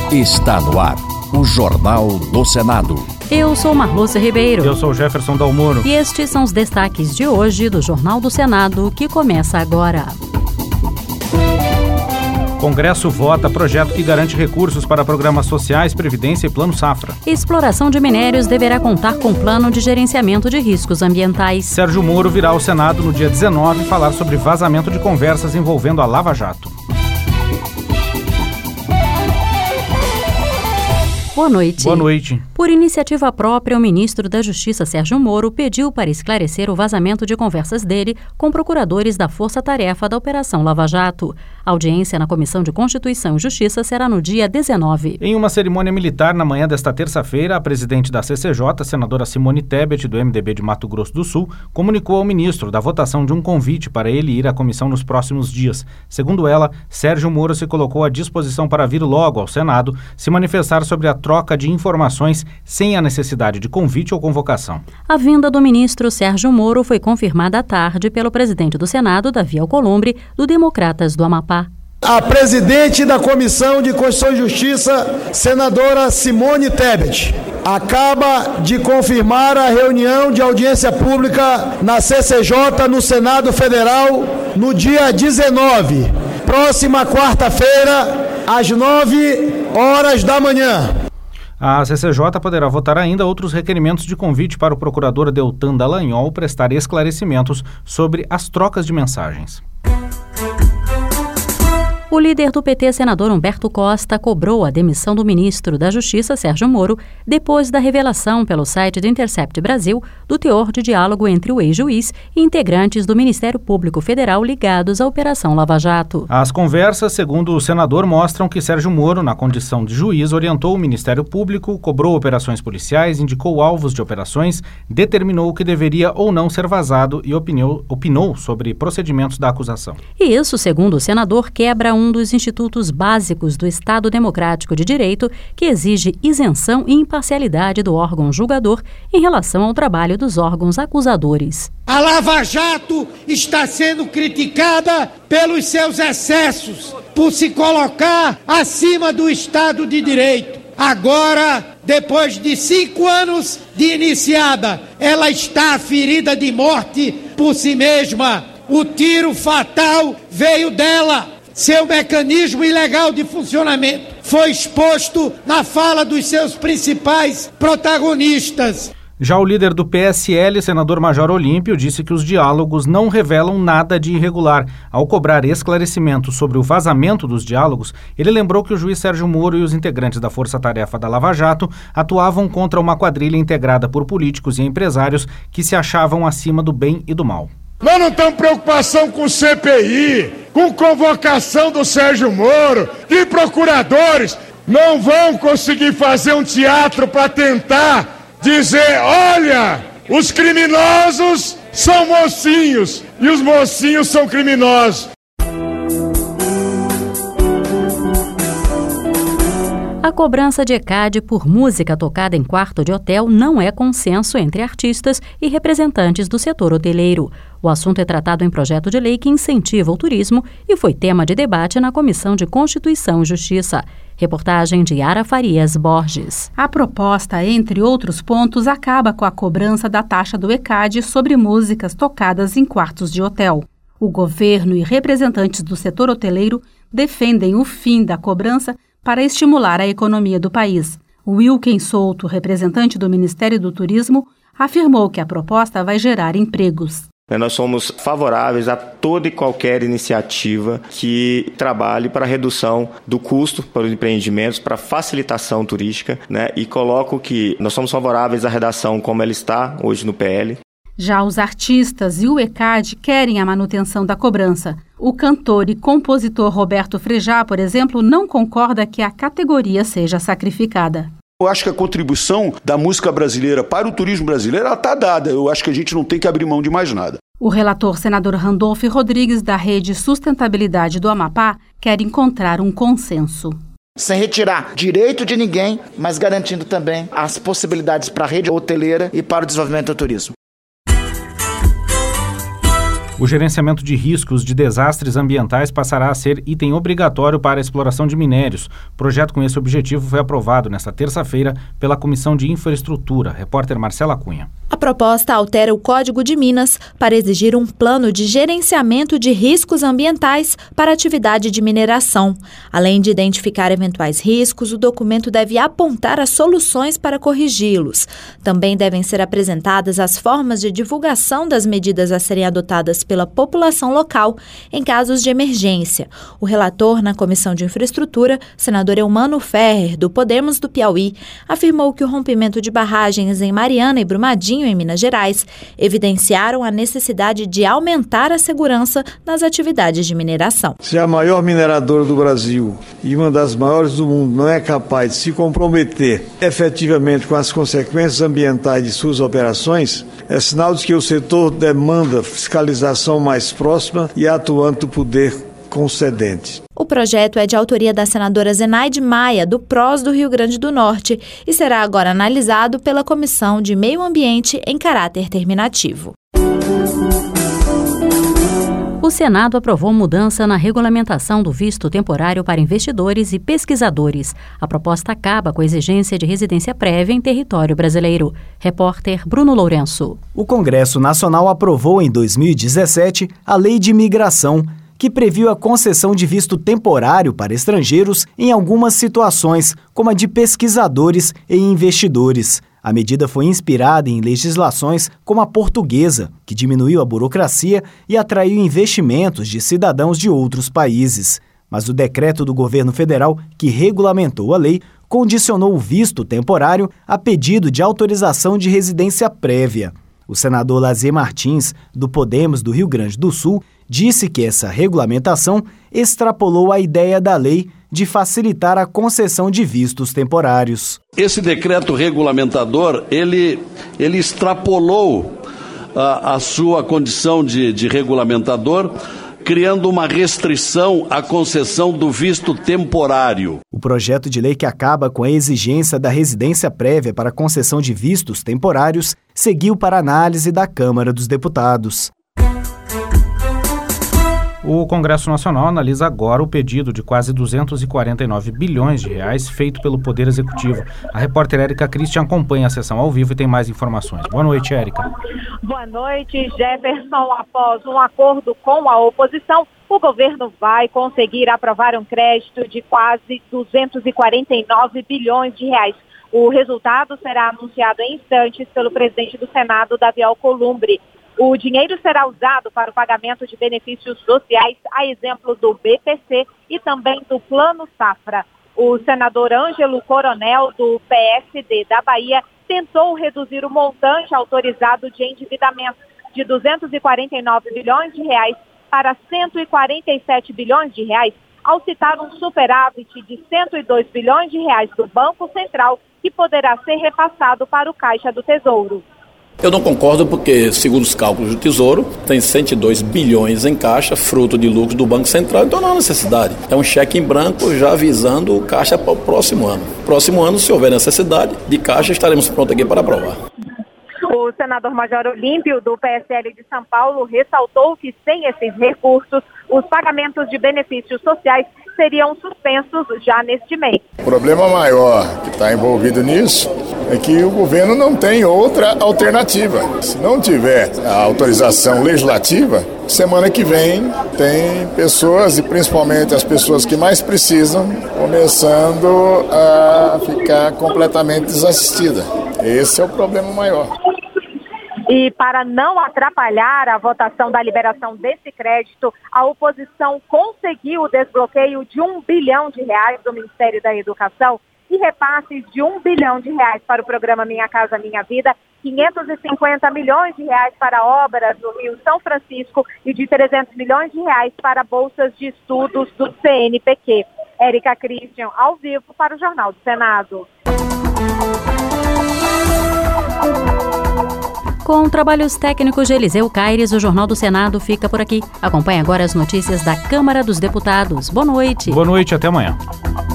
Está no ar o Jornal do Senado. Eu sou Marluce Ribeiro. Eu sou Jefferson Dalmoro. E estes são os destaques de hoje do Jornal do Senado, que começa agora. Congresso vota projeto que garante recursos para programas sociais, previdência e plano safra. Exploração de minérios deverá contar com plano de gerenciamento de riscos ambientais. Sérgio Moro virá ao Senado no dia 19 falar sobre vazamento de conversas envolvendo a Lava Jato. Boa noite. Boa noite. Por iniciativa própria, o ministro da Justiça, Sérgio Moro, pediu para esclarecer o vazamento de conversas dele com procuradores da Força Tarefa da Operação Lava Jato. A audiência na Comissão de Constituição e Justiça será no dia 19. Em uma cerimônia militar na manhã desta terça-feira, a presidente da CCJ, senadora Simone Tebet, do MDB de Mato Grosso do Sul, comunicou ao ministro da votação de um convite para ele ir à comissão nos próximos dias. Segundo ela, Sérgio Moro se colocou à disposição para vir logo ao Senado se manifestar sobre a troca de informações sem a necessidade de convite ou convocação. A vinda do ministro Sérgio Moro foi confirmada à tarde pelo presidente do Senado, Davi Alcolumbre, do Democratas do Amapá. A presidente da Comissão de Constituição e Justiça, senadora Simone Tebet, acaba de confirmar a reunião de audiência pública na CCJ no Senado Federal no dia 19, próxima quarta-feira, às 9h da manhã. A CCJ poderá votar ainda outros requerimentos de convite para o procurador Deltan Dallagnol prestar esclarecimentos sobre as trocas de mensagens. O líder do PT, senador Humberto Costa, cobrou a demissão do ministro da Justiça, Sérgio Moro, depois da revelação pelo site do Intercept Brasil do teor de diálogo entre o ex-juiz e integrantes do Ministério Público Federal ligados à Operação Lava Jato. As conversas, segundo o senador, mostram que Sérgio Moro, na condição de juiz, orientou o Ministério Público, cobrou operações policiais, indicou alvos de operações, determinou o que deveria ou não ser vazado e opinou sobre procedimentos da acusação. E isso, segundo o senador, quebra um dos institutos básicos do Estado Democrático de Direito, que exige isenção e imparcialidade do órgão julgador em relação ao trabalho dos órgãos acusadores. A Lava Jato está sendo criticada pelos seus excessos, por se colocar acima do Estado de Direito. Agora, depois de 5 anos de iniciada, ela está ferida de morte por si mesma. O tiro fatal veio dela. Seu mecanismo ilegal de funcionamento foi exposto na fala dos seus principais protagonistas. Já o líder do PSL, senador Major Olímpio, disse que os diálogos não revelam nada de irregular. Ao cobrar esclarecimentos sobre o vazamento dos diálogos, ele lembrou que o juiz Sérgio Moro e os integrantes da Força Tarefa da Lava Jato atuavam contra uma quadrilha integrada por políticos e empresários que se achavam acima do bem e do mal. Nós não temos preocupação com CPI, com convocação do Sérgio Moro, que procuradores não vão conseguir fazer um teatro para tentar dizer, olha, os criminosos são mocinhos e os mocinhos são criminosos. A cobrança de ECAD por música tocada em quarto de hotel não é consenso entre artistas e representantes do setor hoteleiro. O assunto é tratado em projeto de lei que incentiva o turismo e foi tema de debate na Comissão de Constituição e Justiça. Reportagem de Yara Farias Borges. A proposta, entre outros pontos, acaba com a cobrança da taxa do ECAD sobre músicas tocadas em quartos de hotel. O governo e representantes do setor hoteleiro defendem o fim da cobrança para estimular a economia do país. Wilken Souto, representante do Ministério do Turismo, afirmou que a proposta vai gerar empregos. Nós somos favoráveis a toda e qualquer iniciativa que trabalhe para a redução do custo para os empreendimentos, para a facilitação turística, e coloco que nós somos favoráveis à redação como ela está hoje no PL. Já os artistas e o ECAD querem a manutenção da cobrança. O cantor e compositor Roberto Frejá, por exemplo, não concorda que a categoria seja sacrificada. Eu acho que a contribuição da música brasileira para o turismo brasileiro está dada. Eu acho que a gente não tem que abrir mão de mais nada. O relator senador Randolfo Rodrigues, da Rede Sustentabilidade do Amapá, quer encontrar um consenso. Sem retirar direito de ninguém, mas garantindo também as possibilidades para a rede hoteleira e para o desenvolvimento do turismo. O gerenciamento de riscos de desastres ambientais passará a ser item obrigatório para a exploração de minérios. O projeto com esse objetivo foi aprovado nesta terça-feira pela Comissão de Infraestrutura. Repórter Marcela Cunha. A proposta altera o Código de Minas para exigir um plano de gerenciamento de riscos ambientais para a atividade de mineração. Além de identificar eventuais riscos, o documento deve apontar as soluções para corrigi-los. Também devem ser apresentadas as formas de divulgação das medidas a serem adotadas pela população local em casos de emergência. O relator na Comissão de Infraestrutura, senador Eumano Ferrer, do Podemos do Piauí, afirmou que o rompimento de barragens em Mariana e Brumadinho, em Minas Gerais, evidenciaram a necessidade de aumentar a segurança nas atividades de mineração. Se a maior mineradora do Brasil e uma das maiores do mundo não é capaz de se comprometer efetivamente com as consequências ambientais de suas operações, é sinal de que o setor demanda fiscalização mais próxima e atuante do poder concedente. O projeto é de autoria da senadora Zenaide Maia, do PROS do Rio Grande do Norte, e será agora analisado pela Comissão de Meio Ambiente em caráter terminativo. O Senado aprovou mudança na regulamentação do visto temporário para investidores e pesquisadores. A proposta acaba com a exigência de residência prévia em território brasileiro. Repórter Bruno Lourenço. O Congresso Nacional aprovou em 2017 a Lei de Imigração, que previu a concessão de visto temporário para estrangeiros em algumas situações, como a de pesquisadores e investidores. A medida foi inspirada em legislações como a portuguesa, que diminuiu a burocracia e atraiu investimentos de cidadãos de outros países. Mas o decreto do governo federal, que regulamentou a lei, condicionou o visto temporário a pedido de autorização de residência prévia. O senador Lazier Martins, do Podemos do Rio Grande do Sul, disse que essa regulamentação extrapolou a ideia da lei de facilitar a concessão de vistos temporários. Esse decreto regulamentador, ele extrapolou a sua condição de regulamentador, criando uma restrição à concessão do visto temporário. O projeto de lei que acaba com a exigência da residência prévia para a concessão de vistos temporários seguiu para análise da Câmara dos Deputados. O Congresso Nacional analisa agora o pedido de quase 249 bilhões de reais feito pelo Poder Executivo. A repórter Érica Christian acompanha a sessão ao vivo e tem mais informações. Boa noite, Érica. Boa noite, Jefferson. Após um acordo com a oposição, o governo vai conseguir aprovar um crédito de quase 249 bilhões de reais. O resultado será anunciado em instantes pelo presidente do Senado, Davi Alcolumbre. O dinheiro será usado para o pagamento de benefícios sociais, a exemplo do BPC e também do Plano Safra. O senador Ângelo Coronel, do PSD da Bahia, tentou reduzir o montante autorizado de endividamento de 249 bilhões de reais para 147 bilhões de reais, ao citar um superávit de 102 bilhões de reais do Banco Central, que poderá ser repassado para o Caixa do Tesouro. Eu não concordo porque, segundo os cálculos do Tesouro, tem 102 bilhões em caixa, fruto de lucros do Banco Central, então não há necessidade. É um cheque em branco já avisando o caixa para o próximo ano. Próximo ano, se houver necessidade de caixa, estaremos prontos aqui para aprovar. O senador Major Olímpio, do PSL de São Paulo, ressaltou que sem esses recursos, os pagamentos de benefícios sociais seriam suspensos já neste mês. O problema maior que está envolvido nisso é que o governo não tem outra alternativa. Se não tiver a autorização legislativa, semana que vem tem pessoas, e principalmente as pessoas que mais precisam, começando a ficar completamente desassistidas. Esse é o problema maior. E para não atrapalhar a votação da liberação desse crédito, a oposição conseguiu o desbloqueio de R$1 bilhão do Ministério da Educação e repasses de R$1 bilhão para o programa Minha Casa Minha Vida, 550 milhões de reais para obras no Rio São Francisco e de 300 milhões de reais para bolsas de estudos do CNPq. Érica Christian, ao vivo para o Jornal do Senado. Com trabalhos técnicos de Eliseu Caires, o Jornal do Senado fica por aqui. Acompanhe agora as notícias da Câmara dos Deputados. Boa noite. Boa noite, até amanhã.